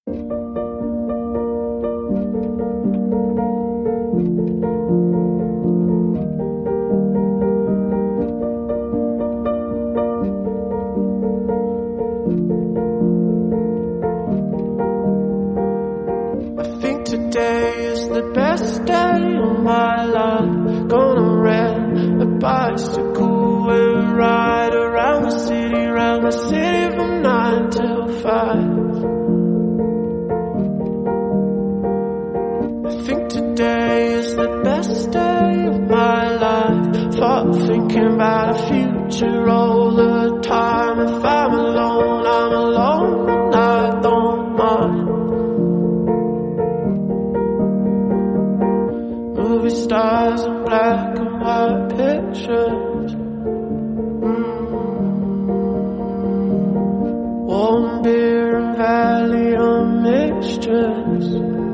Today is the best day of my life. Gonna rent a bicycle and ride around the city from 9 till 5. I think today is the best day of my life. Thought thinking about a future all the time. If I'm alone, I'm alone and I don't mind. Movie stars and black and white pictures. Warm beer and Valium mixtures.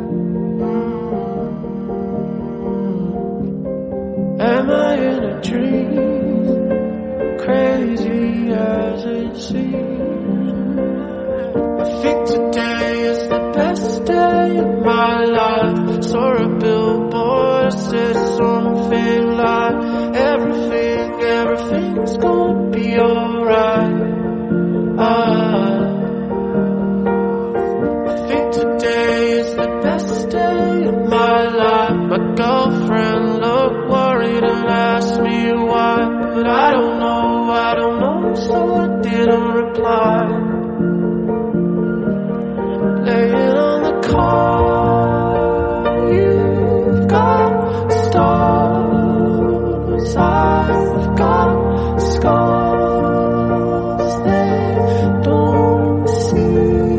Am I in a dream? Crazy as it seems. I think today is the best day of my life. Saw a billboard, said something like everything's gonna be alright. I think today is the best day of my life. My girlfriend looked worried and asked me why, but I don't know, so I didn't reply. Laying on the car, you've got stars, I've got scars they don't see.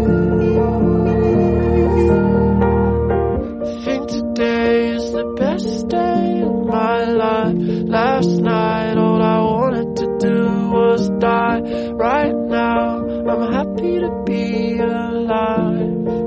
I think today is the best day of my life. Last night all I wanted to do was die. Right now I'm happy to be alive.